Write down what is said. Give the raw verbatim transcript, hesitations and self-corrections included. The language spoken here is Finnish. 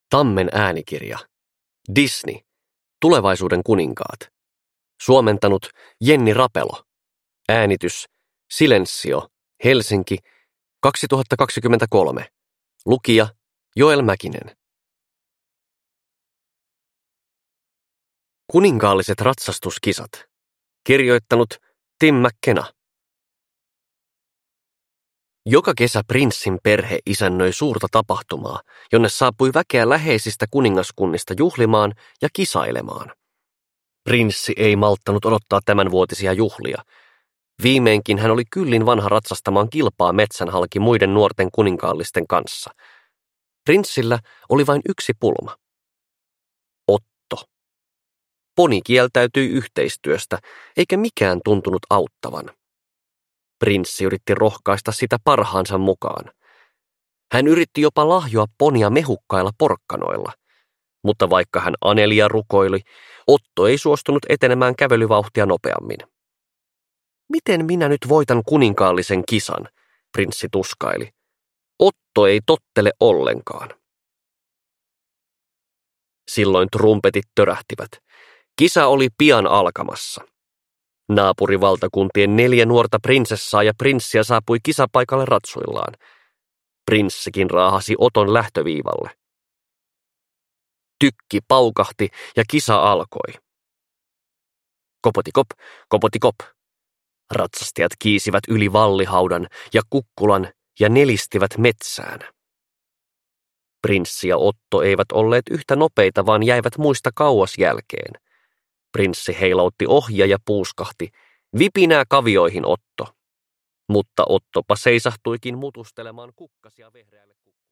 Tammen äänikirja. Disney. Tulevaisuuden kuninkaat. Suomentanut Jenni Rapelo. Äänitys Silensio. Helsinki. kaksituhattakaksikymmentäkolme. Lukija Joel Mäkinen. Kuninkaalliset ratsastuskisat. Kirjoittanut Tim McKenna. Joka kesä prinssin perhe isännöi suurta tapahtumaa, jonne saapui väkeä läheisistä kuningaskunnista juhlimaan ja kisailemaan. Prinssi ei malttanut odottaa tämänvuotisia juhlia. Viimeinkin hän oli kyllin vanha ratsastamaan kilpaa metsän halki muiden nuorten kuninkaallisten kanssa. Prinssillä oli vain yksi pulma. Otto. Poni kieltäytyi yhteistyöstä, eikä mikään tuntunut auttavan. Prinssi yritti rohkaista sitä parhaansa mukaan. Hän yritti jopa lahjoa ponia mehukkailla porkkanoilla, mutta vaikka hän anelia rukoili, Otto ei suostunut etenemään kävelyvauhtia nopeammin. Miten minä nyt voitan kuninkaallisen kisan, prinssi tuskaili. Otto ei tottele ollenkaan. Silloin trumpetit törähtivät. Kisa oli pian alkamassa. Naapurivaltakuntien neljä nuorta prinsessaa ja prinssiä saapui kisapaikalle ratsuillaan. Prinssikin raahasi Oton lähtöviivalle. Tykki paukahti ja kisa alkoi. Kopotikop, kopotikop. Ratsastajat kiisivät yli vallihaudan ja kukkulan ja nelistivät metsään. Prinssi ja Otto eivät olleet yhtä nopeita, vaan jäivät muista kauas jälkeen. Prinssi heilautti ohja ja puuskahti, vipinää kavioihin Otto. Mutta Ottopa seisahtuikin mutustelemaan kukkasia vehreälle kukkulle.